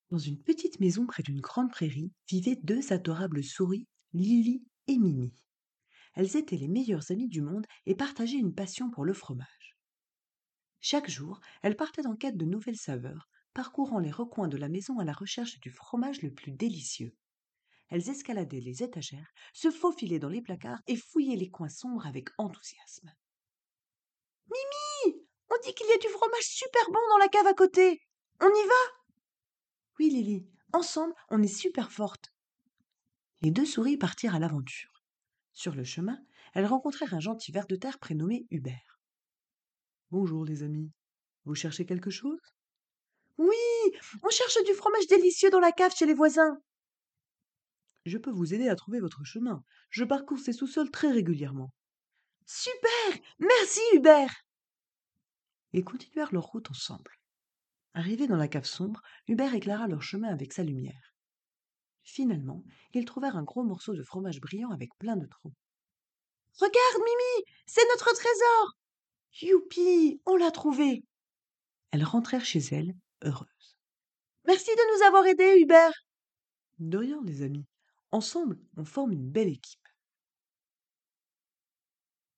Dans une petite maison près d'une grande prairie vivaient deux adorables souris, Lily et Mimi. Elles étaient les meilleures amies du monde et partageaient une passion pour le fromage. Chaque jour, elles partaient en quête de nouvelles saveurs, parcourant les recoins de la maison à la recherche du fromage le plus délicieux. Elles escaladaient les étagères, se faufilaient dans les placards et fouillaient les coins sombres avec enthousiasme. Mimi, on dit qu'il y a du fromage super bon dans la cave à côté. On y va? Oui, Lily, ensemble, on est super fortes. Les deux souris partirent à l'aventure. Sur le chemin, elles rencontrèrent un gentil ver de terre prénommé Hubert. Bonjour les amis, vous cherchez quelque chose? Oui, on cherche du fromage délicieux dans la cave chez les voisins. Je peux vous aider à trouver votre chemin. Je parcours ces sous-sols très régulièrement. Super! Merci Hubert! Ils continuèrent leur route ensemble. Arrivés dans la cave sombre, Hubert éclaira leur chemin avec sa lumière. Finalement, ils trouvèrent un gros morceau de fromage brillant avec plein de trous. Regarde, Mimi, c'est notre trésor! Youpi, on l'a trouvé! Elles rentrèrent chez elles, heureuses. Merci de nous avoir aidés, Hubert! De rien, les amis. Ensemble, on forme une belle équipe.